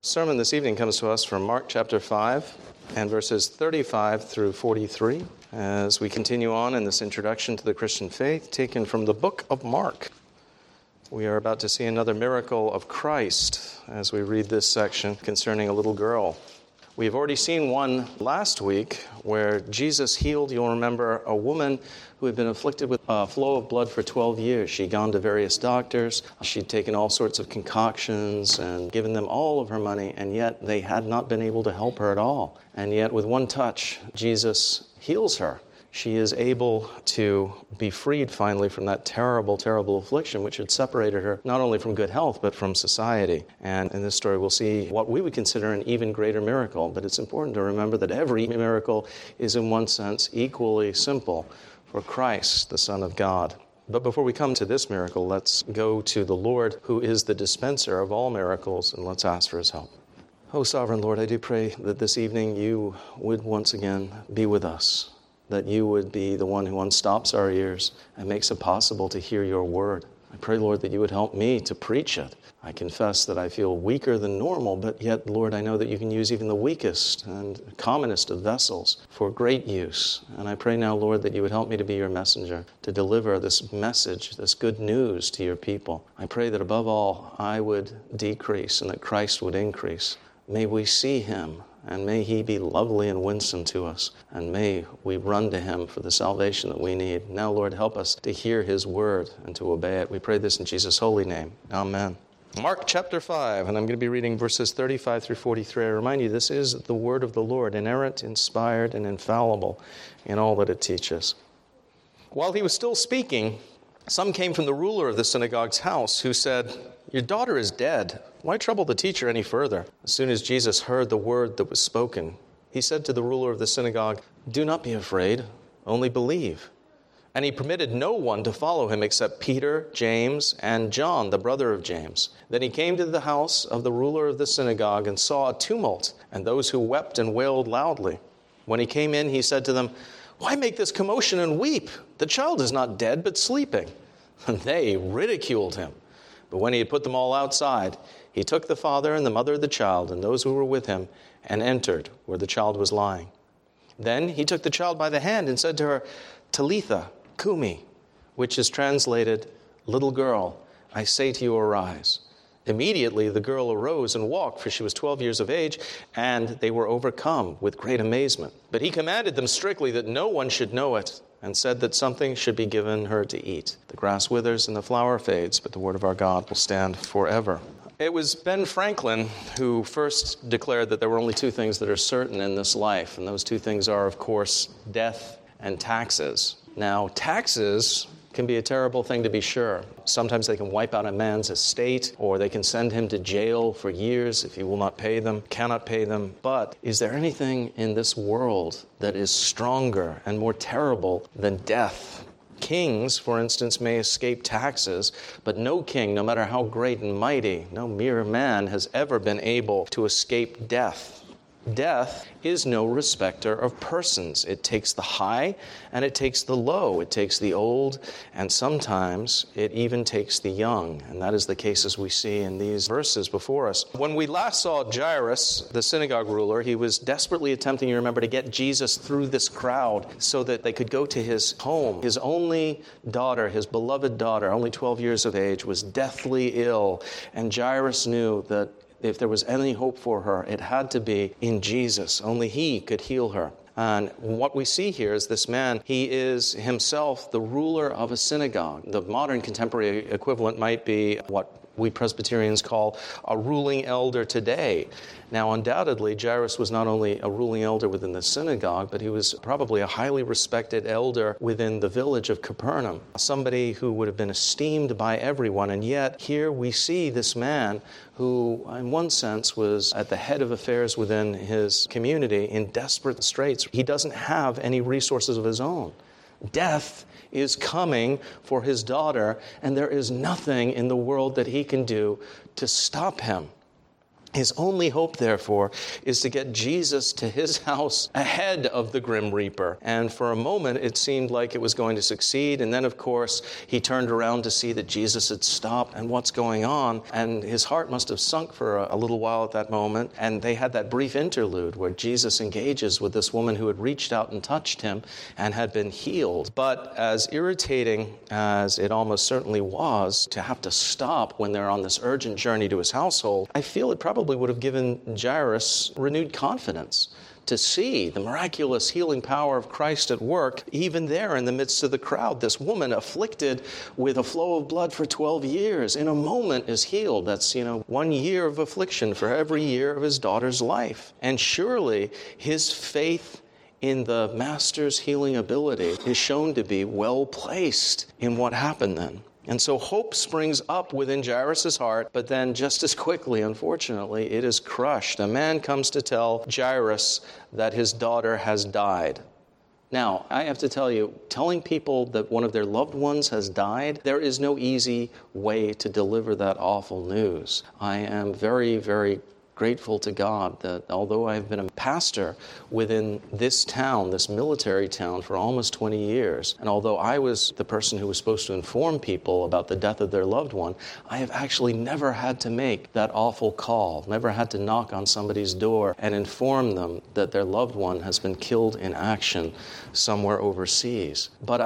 Sermon this evening comes to us from Mark chapter 5 and verses 35 through 43 as we continue on in this introduction to the Christian faith taken from the book of Mark. We are about to see another miracle of Christ as we read this section concerning a little girl. We have already seen one last week where Jesus healed, you'll remember, a woman who had been afflicted with a flow of blood for 12 years. She'd gone to various doctors. She'd taken all sorts of concoctions and given them all of her money, and yet they had not been able to help her at all. And yet with one touch, Jesus heals her. She is able to be freed finally from that terrible, terrible affliction which had separated her not only from good health but from society. And in this story we'll see what we would consider an even greater miracle. But it's important to remember that every miracle is in one sense equally simple for Christ, the Son of God. But before we come to this miracle, let's go to the Lord who is the dispenser of all miracles, and let's ask for his help. Oh, Sovereign Lord, I do pray that this evening you would once again be with us, that you would be the one who unstops our ears and makes it possible to hear your word. I pray, Lord, that you would help me to preach it. I confess that I feel weaker than normal, but yet, Lord, I know that you can use even the weakest and commonest of vessels for great use. And I pray now, Lord, that you would help me to be your messenger, to deliver this message, this good news to your people. I pray that above all, I would decrease and that Christ would increase. May we see him, and may he be lovely and winsome to us, and may we run to him for the salvation that we need. Now, Lord, help us to hear his word and to obey it. We pray this in Jesus' holy name. Amen. Mark chapter 5, and I'm going to be reading verses 35 through 43. I remind you, this is the word of the Lord, inerrant, inspired, and infallible in all that it teaches. While he was still speaking, some came from the ruler of the synagogue's house who said, "Your daughter is dead. Why trouble the teacher any further?" As soon as Jesus heard the word that was spoken, he said to the ruler of the synagogue, "Do not be afraid, only believe." And he permitted no one to follow him except Peter, James, and John, the brother of James. Then he came to the house of the ruler of the synagogue and saw a tumult and those who wept and wailed loudly. When he came in, he said to them, "Why make this commotion and weep? The child is not dead, but sleeping." And they ridiculed him. But when he had put them all outside, he took the father and the mother of the child and those who were with him and entered where the child was lying. Then he took the child by the hand and said to her, "Talitha Kumi," which is translated, "Little girl, I say to you, arise." Immediately the girl arose and walked, for she was 12 years of age, and they were overcome with great amazement. But he commanded them strictly that no one should know it, and said that something should be given her to eat. The grass withers and the flower fades, but the word of our God will stand forever. It was Ben Franklin who first declared that there were only two things that are certain in this life, and those two things are, of course, death and taxes. Now, taxes can be a terrible thing, to be sure. Sometimes they can wipe out a man's estate, or they can send him to jail for years if he will not pay them, cannot pay them. But is there anything in this world that is stronger and more terrible than death? Kings, for instance, may escape taxes, but no king, no matter how great and mighty, no mere man has ever been able to escape death. Death is no respecter of persons. It takes the high and it takes the low. It takes the old and sometimes it even takes the young. And that is the case as we see in these verses before us. When we last saw Jairus, the synagogue ruler, he was desperately attempting, you remember, to get Jesus through this crowd so that they could go to his home. His only daughter, his beloved daughter, only 12 years of age, was deathly ill. And Jairus knew that if there was any hope for her, it had to be in Jesus. Only he could heal her. And what we see here is this man, he is himself the ruler of a synagogue. The modern contemporary equivalent might be what we Presbyterians call a ruling elder today. Now, undoubtedly, Jairus was not only a ruling elder within the synagogue, but he was probably a highly respected elder within the village of Capernaum, somebody who would have been esteemed by everyone. And yet, here we see this man who, in one sense, was at the head of affairs within his community in desperate straits. He doesn't have any resources of his own. Death is coming for his daughter, and there is nothing in the world that he can do to stop him. His only hope, therefore, is to get Jesus to his house ahead of the grim reaper. And for a moment, it seemed like it was going to succeed. And then, of course, he turned around to see that Jesus had stopped and what's going on. And his heart must have sunk for a little while at that moment. And they had that brief interlude where Jesus engages with this woman who had reached out and touched him and had been healed. But as irritating as it almost certainly was to have to stop when they're on this urgent journey to his household, I feel it probably would have given Jairus renewed confidence to see the miraculous healing power of Christ at work, even there in the midst of the crowd. This woman afflicted with a flow of blood for 12 years, in a moment is healed. That's, 1 year of affliction for every year of his daughter's life. And surely his faith in the Master's healing ability is shown to be well placed in what happened then. And so hope springs up within Jairus' heart, but then just as quickly, unfortunately, it is crushed. A man comes to tell Jairus that his daughter has died. Now, I have to tell you, telling people that one of their loved ones has died, there is no easy way to deliver that awful news. I am very, very grateful to God that although I've been a pastor within this town, this military town, for almost 20 years, and although I was the person who was supposed to inform people about the death of their loved one, I have actually never had to make that awful call, never had to knock on somebody's door and inform them that their loved one has been killed in action somewhere overseas. But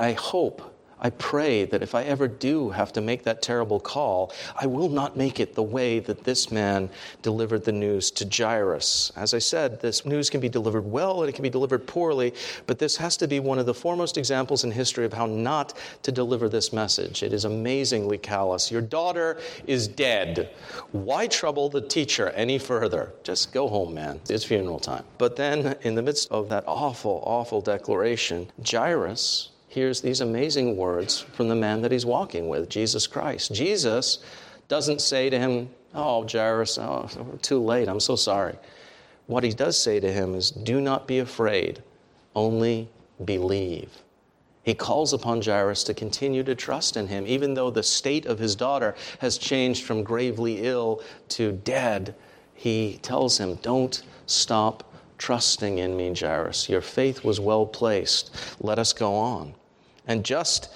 I pray that if I ever do have to make that terrible call, I will not make it the way that this man delivered the news to Jairus. As I said, this news can be delivered well and it can be delivered poorly, but this has to be one of the foremost examples in history of how not to deliver this message. It is amazingly callous. Your daughter is dead. Why trouble the teacher any further? Just go home, man. It's funeral time. But then, in the midst of that awful, awful declaration, Jairus hears these amazing words from the man that he's walking with, Jesus Christ. Jesus doesn't say to him, "Oh, Jairus, too late, I'm so sorry." What he does say to him is, "Do not be afraid, only believe." He calls upon Jairus to continue to trust in him, even though the state of his daughter has changed from gravely ill to dead. He tells him, "Don't stop trusting in me, Jairus. Your faith was well placed. Let us go on." And just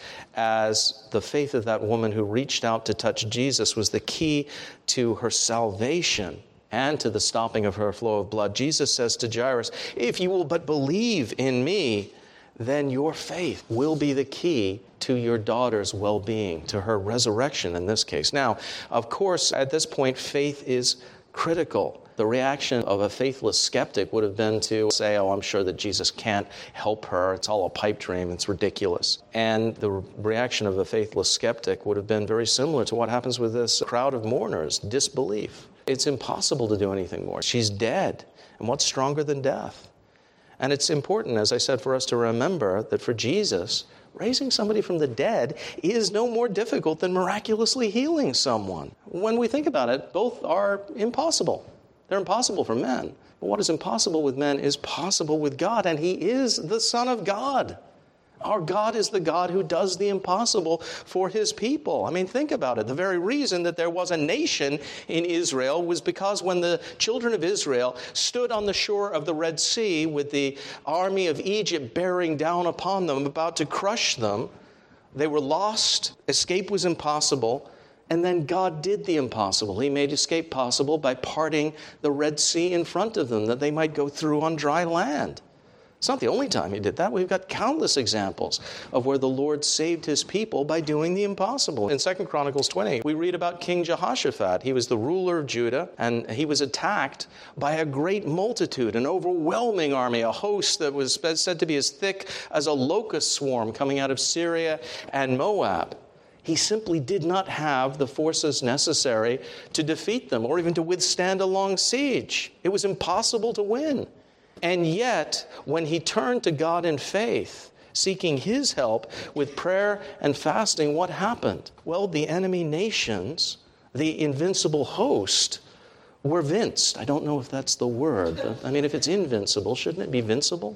as the faith of that woman who reached out to touch Jesus was the key to her salvation and to the stopping of her flow of blood, Jesus says to Jairus, "If you will but believe in me, then your faith will be the key to your daughter's well-being, to her resurrection in this case." Now, of course, at this point, faith is critical. The reaction of a faithless skeptic would have been to say, "Oh, I'm sure that Jesus can't help her. It's all a pipe dream. It's ridiculous." And the reaction of a faithless skeptic would have been very similar to what happens with this crowd of mourners, disbelief. It's impossible to do anything more. She's dead. And what's stronger than death? And it's important, as I said, for us to remember that for Jesus, raising somebody from the dead is no more difficult than miraculously healing someone. When we think about it, both are impossible. They're impossible for men. But what is impossible with men is possible with God, and He is the Son of God. Our God is the God who does the impossible for His people. I mean, think about it. The very reason that there was a nation in Israel was because when the children of Israel stood on the shore of the Red Sea with the army of Egypt bearing down upon them, about to crush them, they were lost, escape was impossible, and then God did the impossible. He made escape possible by parting the Red Sea in front of them, that they might go through on dry land. It's not the only time He did that. We've got countless examples of where the Lord saved His people by doing the impossible. In 2 Chronicles 20, we read about King Jehoshaphat. He was the ruler of Judah, and he was attacked by a great multitude, an overwhelming army, a host that was said to be as thick as a locust swarm coming out of Syria and Moab. He simply did not have the forces necessary to defeat them or even to withstand a long siege. It was impossible to win. And yet, when he turned to God in faith, seeking His help with prayer and fasting, what happened? Well, the enemy nations, the invincible host, were vinced. I don't know if that's the word. But, I mean, if it's invincible, shouldn't it be vincible?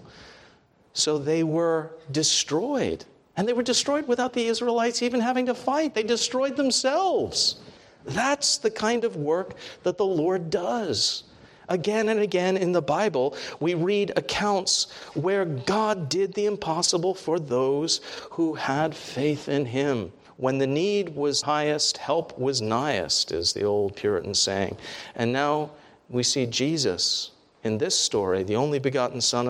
So they were destroyed. And they were destroyed without the Israelites even having to fight. They destroyed themselves. That's the kind of work that the Lord does. Again and again in the Bible, we read accounts where God did the impossible for those who had faith in Him. When the need was highest, help was nighest, is the old Puritan saying. And now we see Jesus in this story, the only begotten Son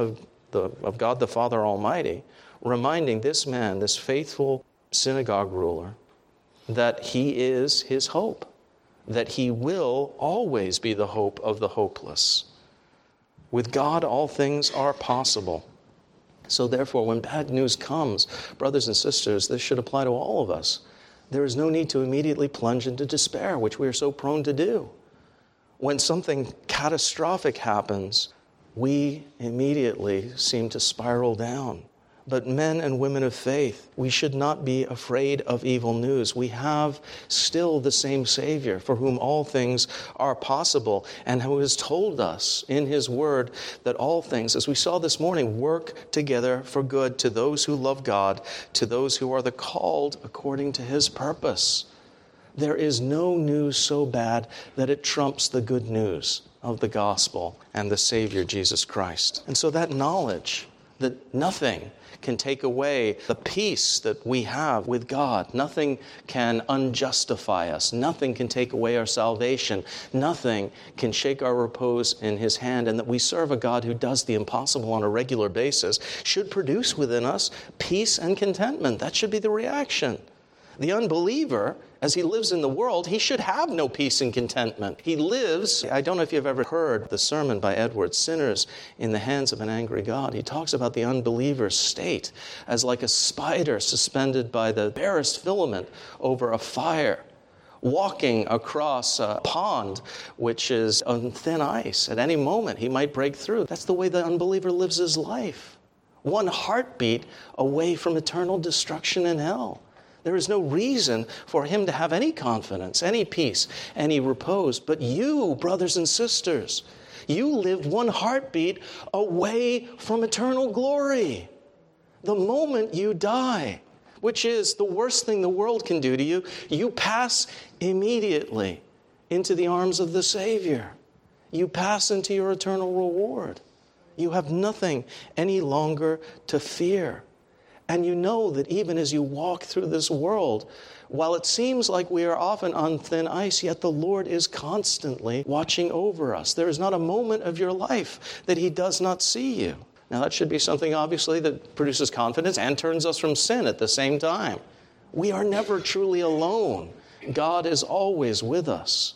of God the Father Almighty, reminding this man, this faithful synagogue ruler, that he is his hope, that he will always be the hope of the hopeless. With God, all things are possible. So therefore, when bad news comes, brothers and sisters, this should apply to all of us. There is no need to immediately plunge into despair, which we are so prone to do. When something catastrophic happens, we immediately seem to spiral down. But men and women of faith, we should not be afraid of evil news. We have still the same Savior for whom all things are possible and who has told us in His Word that all things, as we saw this morning, work together for good to those who love God, to those who are the called according to His purpose. There is no news so bad that it trumps the good news of the gospel and the Savior, Jesus Christ. And so that knowledge that nothing can take away the peace that we have with God. Nothing can unjustify us. Nothing can take away our salvation. Nothing can shake our repose in His hand. And that we serve a God who does the impossible on a regular basis should produce within us peace and contentment. That should be the reaction. The unbeliever, as he lives in the world, he should have no peace and contentment. He lives, I don't know if you've ever heard the sermon by Edwards, Sinners in the Hands of an Angry God. He talks about the unbeliever's state as like a spider suspended by the barest filament over a fire, walking across a pond which is on thin ice. At any moment, he might break through. That's the way the unbeliever lives his life. One heartbeat away from eternal destruction in hell. There is no reason for him to have any confidence, any peace, any repose. But you, brothers and sisters, you live one heartbeat away from eternal glory. The moment you die, which is the worst thing the world can do to you, you pass immediately into the arms of the Savior. You pass into your eternal reward. You have nothing any longer to fear. And you know that even as you walk through this world, while it seems like we are often on thin ice, yet the Lord is constantly watching over us. There is not a moment of your life that He does not see you. Now that should be something obviously that produces confidence and turns us from sin at the same time. We are never truly alone. God is always with us.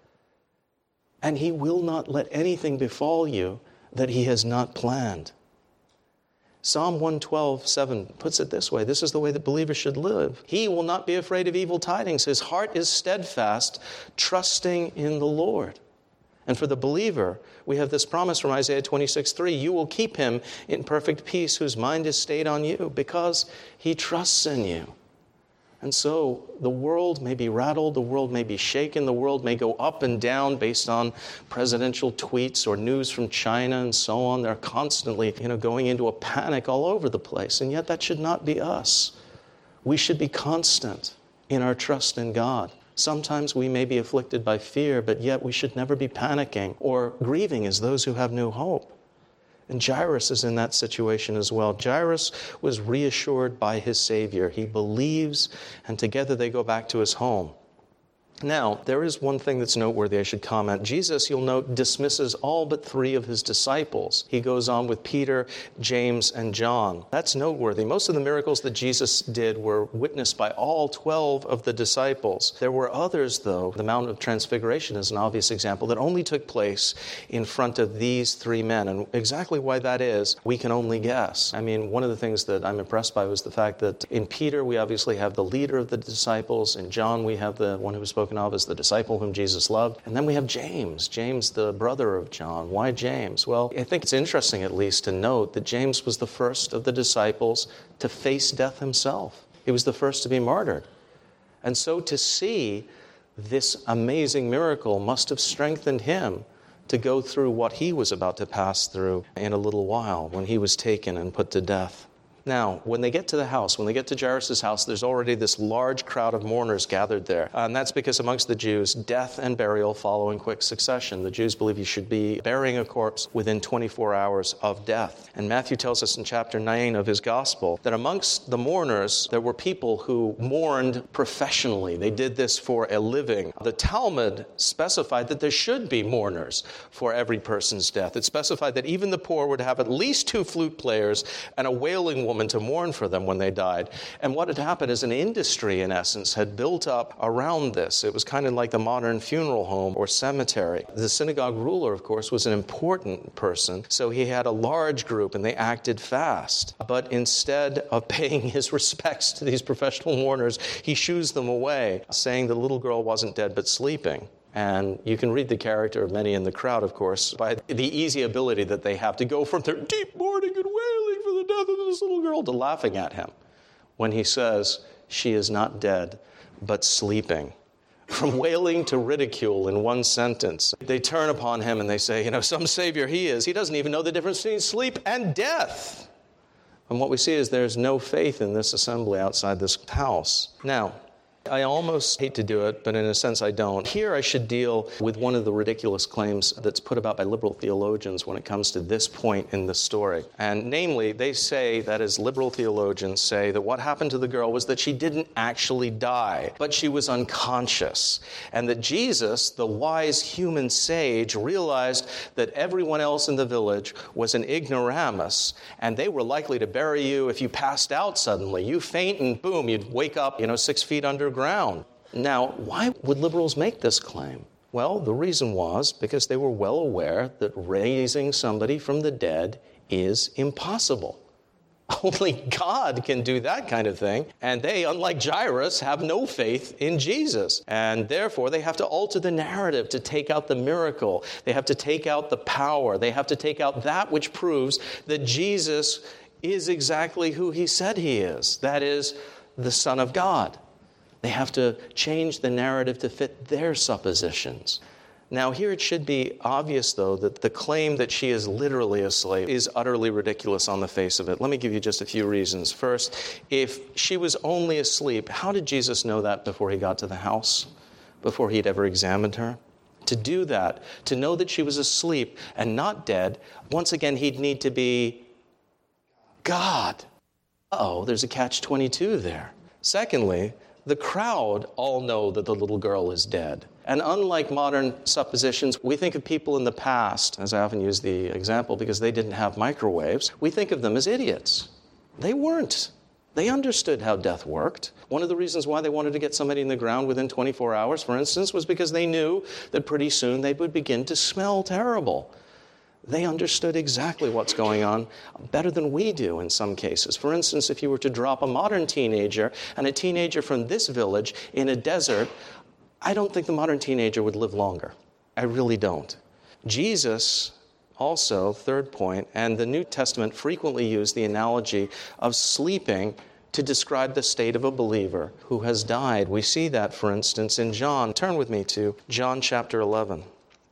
And He will not let anything befall you that He has not planned. Psalm 112:7 puts it this way. This is the way that believers should live. He will not be afraid of evil tidings. His heart is steadfast, trusting in the Lord. And for the believer, we have this promise from Isaiah 26:3. You will keep him in perfect peace whose mind is stayed on you because he trusts in you. And so the world may be rattled, the world may be shaken, the world may go up and down based on presidential tweets or news from China and so on. They're constantly, going into a panic all over the place. And yet that should not be us. We should be constant in our trust in God. Sometimes we may be afflicted by fear, but yet we should never be panicking or grieving as those who have no hope. And Jairus is in that situation as well. Jairus was reassured by his Savior. He believes, and together they go back to his home. Now, there is one thing that's noteworthy I should comment. Jesus, you'll note, dismisses all but 3 of his disciples. He goes on with Peter, James, and John. That's noteworthy. Most of the miracles that Jesus did were witnessed by all 12 of the disciples. There were others, though. The Mount of Transfiguration is an obvious example that only took place in front of these 3 men. And exactly why that is, we can only guess. I mean, one of the things that I'm impressed by was the fact that in Peter, we obviously have the leader of the disciples. In John, we have the one who was spoken of as the disciple whom Jesus loved. And then we have James, the brother of John. Why James? Well, I think it's interesting at least to note that James was the first of the disciples to face death himself. He was the first to be martyred. And so to see this amazing miracle must have strengthened him to go through what he was about to pass through in a little while when he was taken and put to death. Now, when they get to the house, when they get to Jairus' house, there's already this large crowd of mourners gathered there. And that's because amongst the Jews, death and burial follow in quick succession. The Jews believe you should be burying a corpse within 24 hours of death. And Matthew tells us in chapter 9 of his gospel that amongst the mourners, there were people who mourned professionally. They did this for a living. The Talmud specified that there should be mourners for every person's death. It specified that even the poor would have at least 2 flute players and a wailing woman to mourn for them when they died. And what had happened is an industry, in essence, had built up around this. It was kind of like the modern funeral home or cemetery. The synagogue ruler, of course, was an important person, so he had a large group, and they acted fast. But instead of paying his respects to these professional mourners, he shoos them away, saying the little girl wasn't dead but sleeping. And you can read the character of many in the crowd, of course, by the easy ability that they have to go from their deep mourning and wailing for the death of this little girl to laughing at him when he says, she is not dead, but sleeping. From wailing to ridicule in one sentence. They turn upon him and they say, some Savior he is. He doesn't even know the difference between sleep and death. And what we see is there's no faith in this assembly outside this house. Now, I almost hate to do it, but in a sense I don't. Here I should deal with one of the ridiculous claims that's put about by liberal theologians when it comes to this point in the story. And namely, they say, that is, liberal theologians say that what happened to the girl was that she didn't actually die, but she was unconscious. And that Jesus, the wise human sage, realized that everyone else in the village was an ignoramus, and they were likely to bury you if you passed out suddenly. You faint and boom, you'd wake up, 6 feet underground. Now, why would liberals make this claim? Well, the reason was because they were well aware that raising somebody from the dead is impossible. Only God can do that kind of thing. And they, unlike Jairus, have no faith in Jesus. And therefore, they have to alter the narrative to take out the miracle. They have to take out the power. They have to take out that which proves that Jesus is exactly who he said he is. That is, the Son of God. They have to change the narrative to fit their suppositions. Now, here it should be obvious, though, that the claim that she is literally a slave is utterly ridiculous on the face of it. Let me give you just a few reasons. First, if she was only asleep, how did Jesus know that before he got to the house, before he'd ever examined her? To do that, to know that she was asleep and not dead, once again, he'd need to be God. There's a catch-22 there. Secondly, the crowd all know that the little girl is dead. And unlike modern suppositions, we think of people in the past, as I often use the example because they didn't have microwaves, we think of them as idiots. They weren't. They understood how death worked. One of the reasons why they wanted to get somebody in the ground within 24 hours, for instance, was because they knew that pretty soon they would begin to smell terrible. They understood exactly what's going on better than we do in some cases. For instance, if you were to drop a modern teenager and a teenager from this village in a desert, I don't think the modern teenager would live longer. I really don't. Jesus also, third point, and the New Testament frequently use the analogy of sleeping to describe the state of a believer who has died. We see that, for instance, in John. Turn with me to John chapter 11.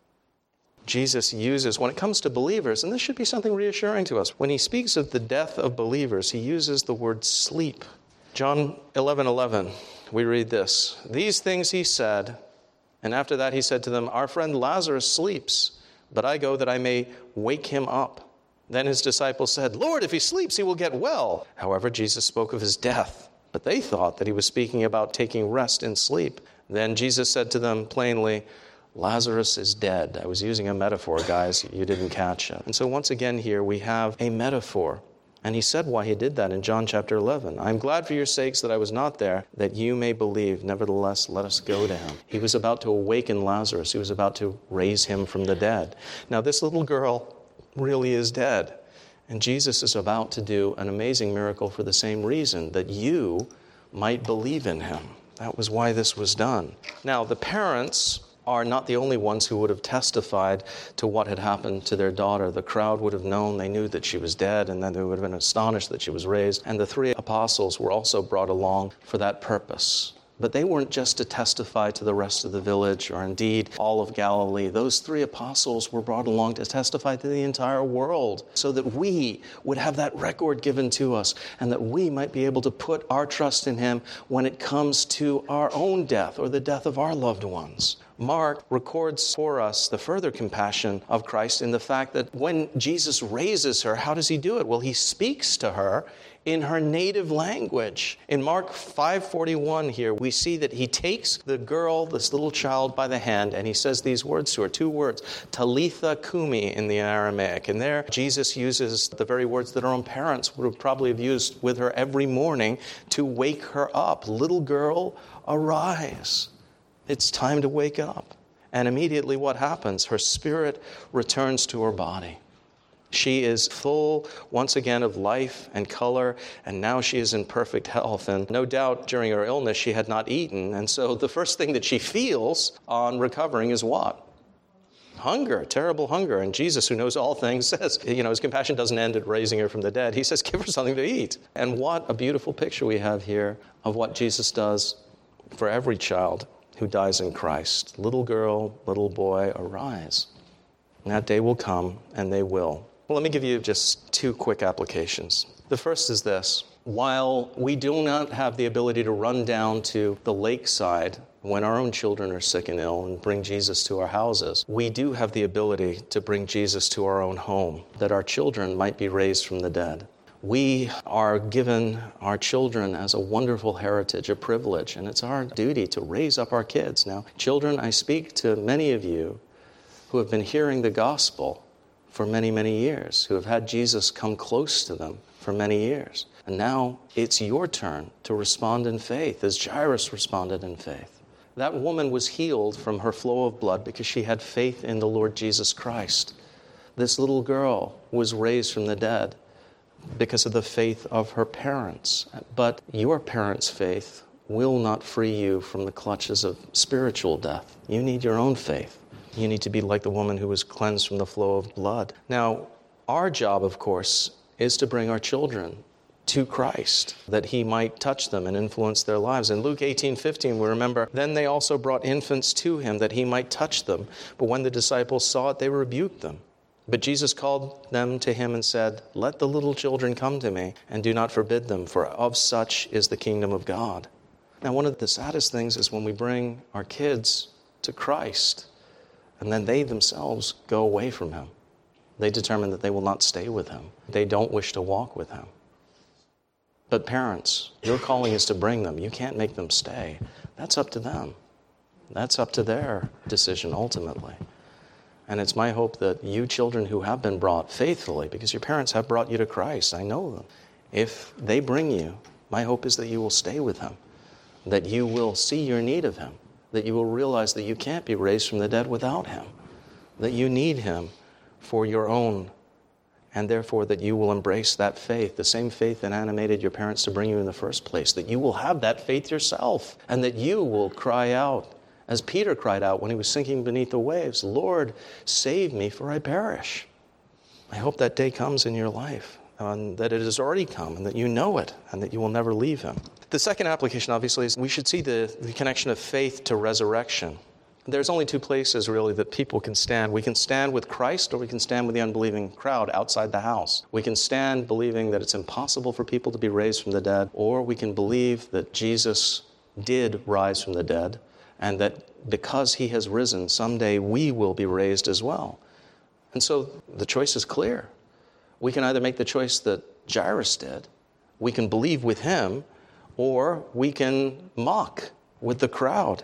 Jesus uses, when it comes to believers, and this should be something reassuring to us, when he speaks of the death of believers, he uses the word sleep. John 11:11, we read this. These things he said, and after that he said to them, our friend Lazarus sleeps, but I go that I may wake him up. Then his disciples said, Lord, if he sleeps, he will get well. However, Jesus spoke of his death, but they thought that he was speaking about taking rest in sleep. Then Jesus said to them plainly, Lazarus is dead. I was using a metaphor, guys. You didn't catch it. And so once again here we have a metaphor. And he said why he did that in John chapter 11. I'm glad for your sakes that I was not there, that you may believe. Nevertheless, let us go to him. He was about to awaken Lazarus. He was about to raise him from the dead. Now this little girl really is dead. And Jesus is about to do an amazing miracle for the same reason, that you might believe in him. That was why this was done. Now the parents are not the only ones who would have testified to what had happened to their daughter. The crowd would have known, they knew that she was dead, and then they would have been astonished that she was raised. And the 3 apostles were also brought along for that purpose. But they weren't just to testify to the rest of the village or indeed all of Galilee. Those 3 apostles were brought along to testify to the entire world so that we would have that record given to us and that we might be able to put our trust in him when it comes to our own death or the death of our loved ones. Mark records for us the further compassion of Christ in the fact that when Jesus raises her, how does he do it? Well, he speaks to her in her native language. In Mark 5:41 here, we see that he takes the girl, this little child, by the hand, and he says these words to her, 2 words, Talitha Kumi in the Aramaic. And there, Jesus uses the very words that our own parents would have probably have used with her every morning to wake her up. Little girl, arise. It's time to wake up. And immediately what happens? Her spirit returns to her body. She is full, once again, of life and color, and now she is in perfect health. And no doubt during her illness she had not eaten. And so the first thing that she feels on recovering is what? Hunger, terrible hunger. And Jesus, who knows all things, says, his compassion doesn't end at raising her from the dead. He says, give her something to eat. And what a beautiful picture we have here of what Jesus does for every child who dies in Christ. Little girl, little boy, arise. And that day will come, and they will. Well, let me give you just 2 quick applications. The first is this. While we do not have the ability to run down to the lakeside when our own children are sick and ill and bring Jesus to our houses, we do have the ability to bring Jesus to our own home, that our children might be raised from the dead. We are given our children as a wonderful heritage, a privilege, and it's our duty to raise up our kids. Now, children, I speak to many of you who have been hearing the gospel for many, many years, who have had Jesus come close to them for many years. And now it's your turn to respond in faith, as Jairus responded in faith. That woman was healed from her flow of blood because she had faith in the Lord Jesus Christ. This little girl was raised from the dead because of the faith of her parents. But your parents' faith will not free you from the clutches of spiritual death. You need your own faith. You need to be like the woman who was cleansed from the flow of blood. Now, our job, of course, is to bring our children to Christ, that he might touch them and influence their lives. In Luke 18:15, we remember, then they also brought infants to him that he might touch them. But when the disciples saw it, they rebuked them. But Jesus called them to him and said, let the little children come to me, and do not forbid them, for of such is the kingdom of God. Now, one of the saddest things is when we bring our kids to Christ, and then they themselves go away from him. They determine that they will not stay with him. They don't wish to walk with him. But parents, your calling is to bring them. You can't make them stay. That's up to them. That's up to their decision ultimately. And it's my hope that you children who have been brought faithfully, because your parents have brought you to Christ, I know them. If they bring you, my hope is that you will stay with him, that you will see your need of him, that you will realize that you can't be raised from the dead without him, that you need him for your own, and therefore that you will embrace that faith, the same faith that animated your parents to bring you in the first place, that you will have that faith yourself, and that you will cry out, as Peter cried out when he was sinking beneath the waves, Lord, save me, for I perish. I hope that day comes in your life, and that it has already come, and that you know it, and that you will never leave him. The second application, obviously, is we should see the connection of faith to resurrection. There's only 2 places, really, that people can stand. We can stand with Christ, or we can stand with the unbelieving crowd outside the house. We can stand believing that it's impossible for people to be raised from the dead, or we can believe that Jesus did rise from the dead, and that because he has risen, someday we will be raised as well. And so the choice is clear. We can either make the choice that Jairus did, we can believe with him, or we can mock with the crowd.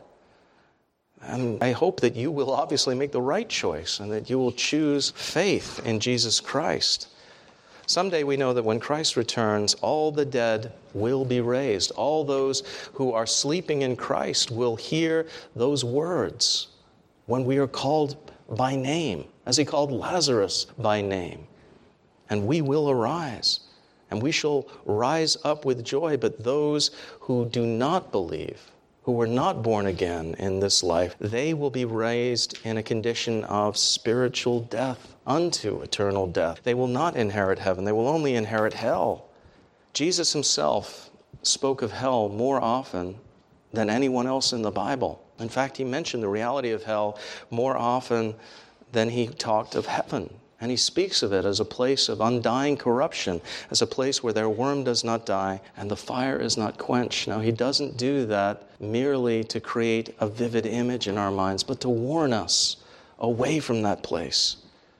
And I hope that you will obviously make the right choice and that you will choose faith in Jesus Christ. Someday we know that when Christ returns, all the dead will be raised. All those who are sleeping in Christ will hear those words when we are called by name, as he called Lazarus by name. And we will arise, and we shall rise up with joy. But those who do not believe, who were not born again in this life, they will be raised in a condition of spiritual death unto eternal death. They will not inherit heaven. They will only inherit hell. Jesus himself spoke of hell more often than anyone else in the Bible. In fact, he mentioned the reality of hell more often than he talked of heaven. And he speaks of it as a place of undying corruption, as a place where their worm does not die and the fire is not quenched. Now, he doesn't do that merely to create a vivid image in our minds, but to warn us away from that place.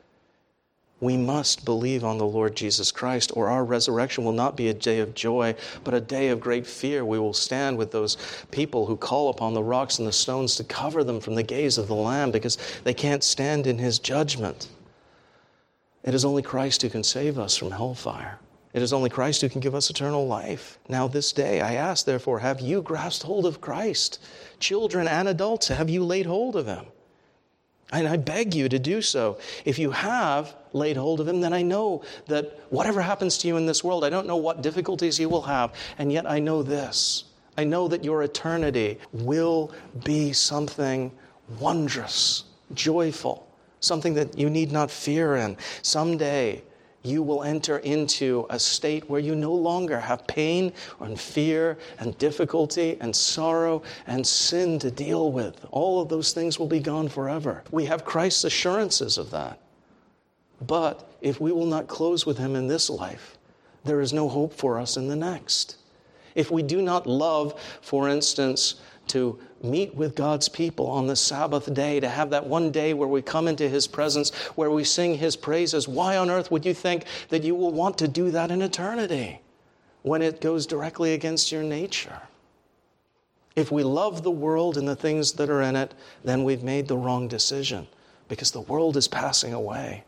We must believe on the Lord Jesus Christ, or our resurrection will not be a day of joy, but a day of great fear. We will stand with those people who call upon the rocks and the stones to cover them from the gaze of the Lamb, because they can't stand in his judgment. It is only Christ who can save us from hellfire. It is only Christ who can give us eternal life. Now this day, I ask, therefore, have you grasped hold of Christ? Children and adults, have you laid hold of him? And I beg you to do so. If you have laid hold of him, then I know that whatever happens to you in this world, I don't know what difficulties you will have, and yet I know this. I know that your eternity will be something wondrous, joyful, something that you need not fear in. Someday, you will enter into a state where you no longer have pain and fear and difficulty and sorrow and sin to deal with. All of those things will be gone forever. We have Christ's assurances of that. But if we will not close with him in this life, there is no hope for us in the next. If we do not love, for instance, to meet with God's people on the Sabbath day, to have that one day where we come into his presence, where we sing his praises, why on earth would you think that you will want to do that in eternity when it goes directly against your nature? If we love the world and the things that are in it, then we've made the wrong decision, because the world is passing away.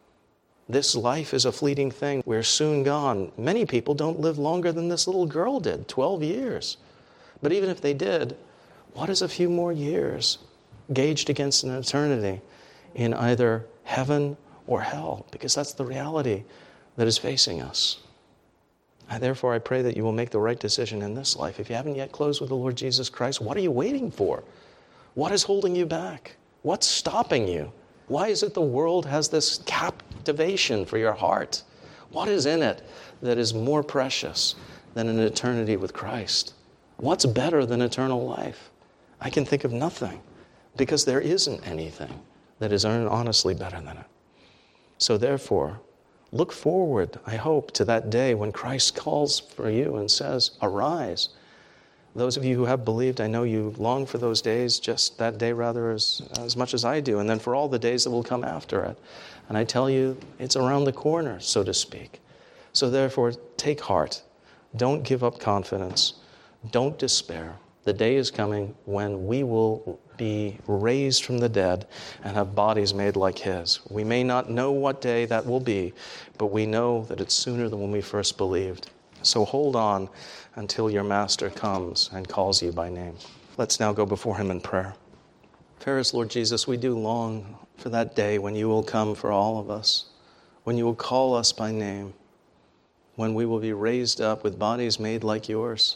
This life is a fleeting thing. We're soon gone. Many people don't live longer than this little girl did, 12 years. But even if they did, what is a few more years gauged against an eternity in either heaven or hell? Because that's the reality that is facing us. And therefore, I pray that you will make the right decision in this life. If you haven't yet closed with the Lord Jesus Christ, what are you waiting for? What is holding you back? What's stopping you? Why is it the world has this captivation for your heart? What is in it that is more precious than an eternity with Christ? What's better than eternal life? I can think of nothing, because there isn't anything that is honestly better than it. So therefore, look forward, I hope, to that day when Christ calls for you and says, arise. Those of you who have believed, I know you long for those days, just that day rather as much as I do, and then for all the days that will come after it. And I tell you, it's around the corner, so to speak. So therefore, take heart. Don't give up confidence. Don't despair. The day is coming when we will be raised from the dead and have bodies made like his. We may not know what day that will be, but we know that it's sooner than when we first believed. So hold on until your master comes and calls you by name. Let's now go before him in prayer. Fairest Lord Jesus, we do long for that day when you will come for all of us, when you will call us by name, when we will be raised up with bodies made like yours.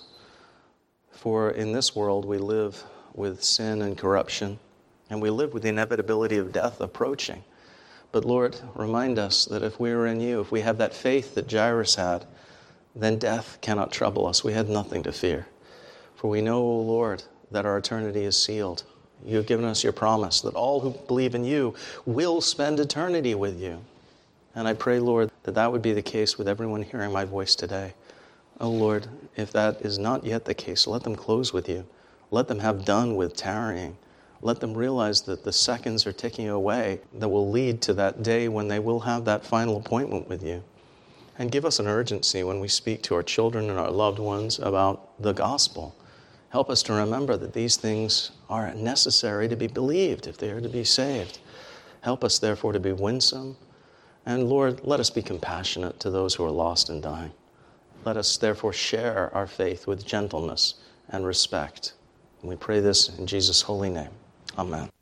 For in this world we live with sin and corruption, and we live with the inevitability of death approaching. But Lord, remind us that if we are in you, if we have that faith that Jairus had, then death cannot trouble us. We had nothing to fear. For we know, O Lord, that our eternity is sealed. You have given us your promise that all who believe in you will spend eternity with you. And I pray, Lord, that that would be the case with everyone hearing my voice today. Oh Lord, if that is not yet the case, let them close with you. Let them have done with tarrying. Let them realize that the seconds are ticking away that will lead to that day when they will have that final appointment with you. And give us an urgency when we speak to our children and our loved ones about the gospel. Help us to remember that these things are necessary to be believed if they are to be saved. Help us, therefore, to be winsome. And Lord, let us be compassionate to those who are lost and dying. Let us therefore share our faith with gentleness and respect. And we pray this in Jesus' holy name. Amen.